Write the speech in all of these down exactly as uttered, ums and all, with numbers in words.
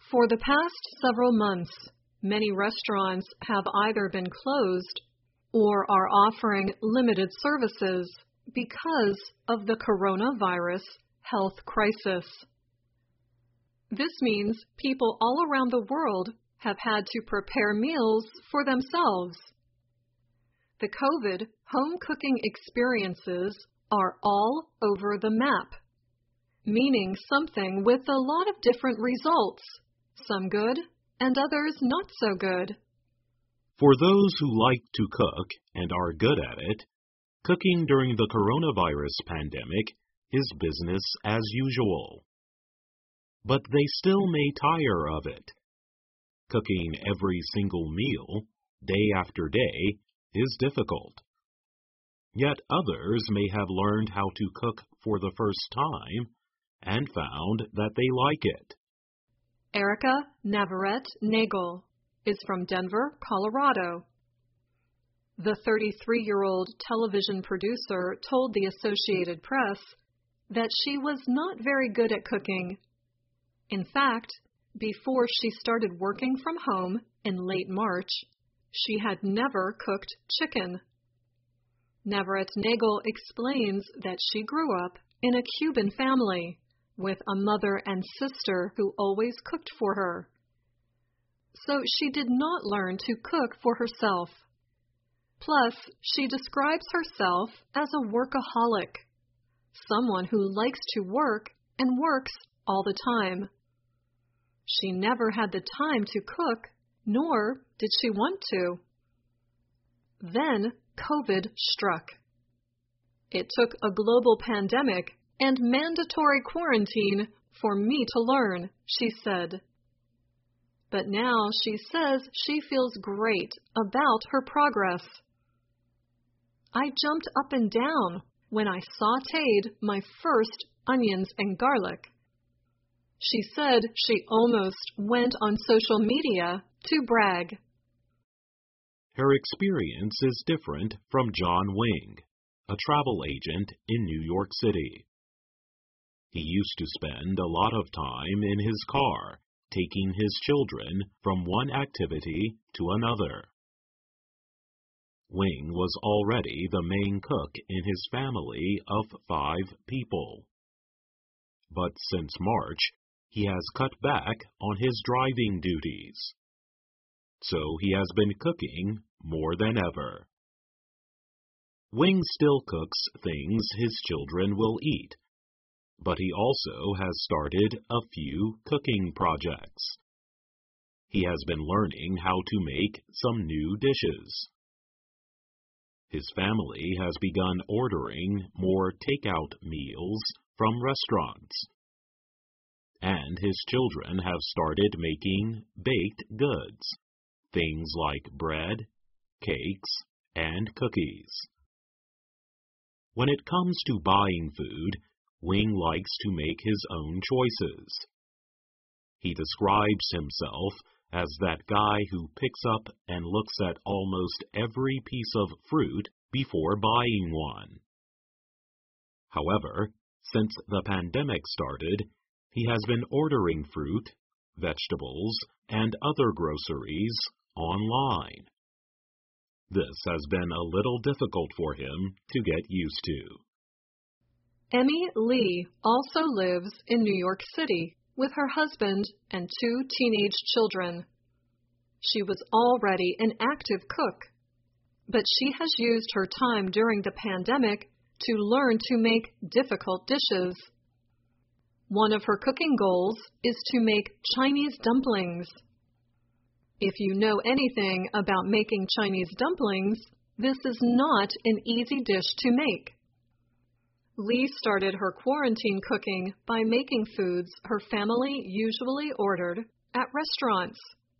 For the past several months, many restaurants have either been closed or are offering limited services because of the coronavirus health crisis. This means people all around the world have had to prepare meals for themselves. The COVID home cooking experiences are all over the map, meaning something with a lot of different results, some good and others not so good. For those who like to cook and are good at it, cooking during the coronavirus pandemic is business as usual. But they still may tire of it. Cooking every single meal, day after day, is difficult. Yet others may have learned how to cook for the first time and found that they like it. Erica Navarrete-Nagel is from Denver, Colorado. The thirty-three-year-old television producer told the Associated Press that she was not very good at cooking. In fact, before she started working from home in late March, she had never cooked chicken. Navarrete-Nagel explains that she grew up in a Cuban family with a mother and sister who always cooked for her. So she did not learn to cook for herself. Plus, she describes herself as a workaholic, someone who likes to work and works all the time. She never had the time to cook, nor did she want to. Then COVID struck. It took a global pandemic and mandatory quarantine for me to learn, she said. But now she says she feels great about her progress. I jumped up and down when I sautéed my first onions and garlic. She said she almost went on social media to brag. Her experience is different from John Wing, a travel agent in New York City. He used to spend a lot of time in his car, taking his children from one activity to another. Wing was already the main cook in his family of five people. But since March, he has cut back on his driving duties. So he has been cooking more than ever. Wing still cooks things his children will eat, but he also has started a few cooking projects. He has been learning how to make some new dishes. His family has begun ordering more takeout meals from restaurants. And his children have started making baked goods, things like bread, cakes, and cookies. When it comes to buying food, Wing likes to make his own choices. He describes himself as that guy who picks up and looks at almost every piece of fruit before buying one. However, since the pandemic started, he has been ordering fruit, vegetables, and other groceries online. This has been a little difficult for him to get used to. Emmy Lee also lives in New York City with her husband and two teenage children. She was already an active cook, but she has used her time during the pandemic to learn to make difficult dishes. One of her cooking goals is to make Chinese dumplings. If you know anything about making Chinese dumplings, this is not an easy dish to make. Lee started her quarantine cooking by making foods her family usually ordered at restaurants.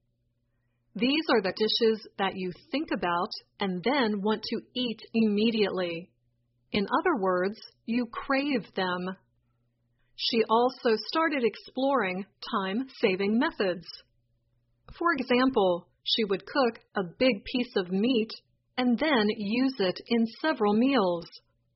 These are the dishes that you think about and then want to eat immediately. In other words, you crave them. She also started exploring time-saving methods. For example, she would cook a big piece of meat and then use it in several meals.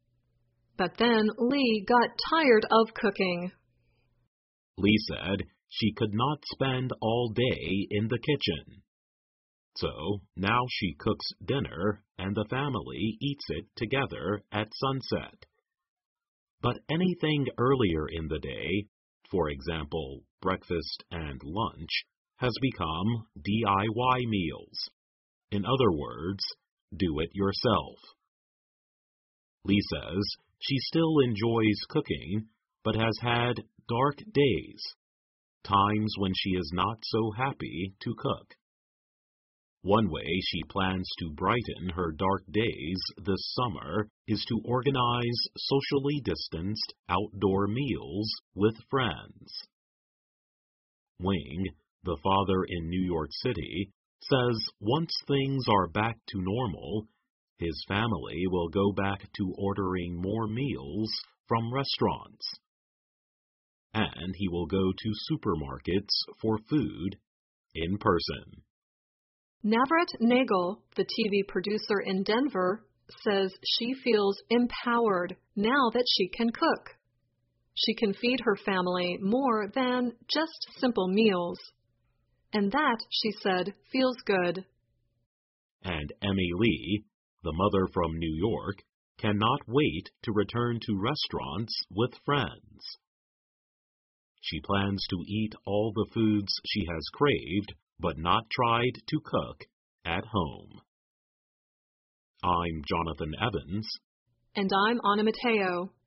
But then Lee got tired of cooking. Lee said she could not spend all day in the kitchen. So now she cooks dinner and the family eats it together at sunset. But anything earlier in the day, for example, breakfast and lunch, has become D I Y meals. In other words, do it yourself. Lee says she still enjoys cooking, but has had dark days, times when she is not so happy to cook. One way she plans to brighten her dark days this summer is to organize socially distanced outdoor meals with friends. Wing, the father in New York City, says once things are back to normal, his family will go back to ordering more meals from restaurants. And he will go to supermarkets for food in person. Navrat Nagel, the T V producer in Denver, says she feels empowered now that she can cook. She can feed her family more than just simple meals. And that, she said, feels good. And Emmy Lee, the mother from New York, cannot wait to return to restaurants with friends. She plans to eat all the foods she has craved but not tried to cook at home. I'm Jonathan Evans. And I'm Anna Mateo.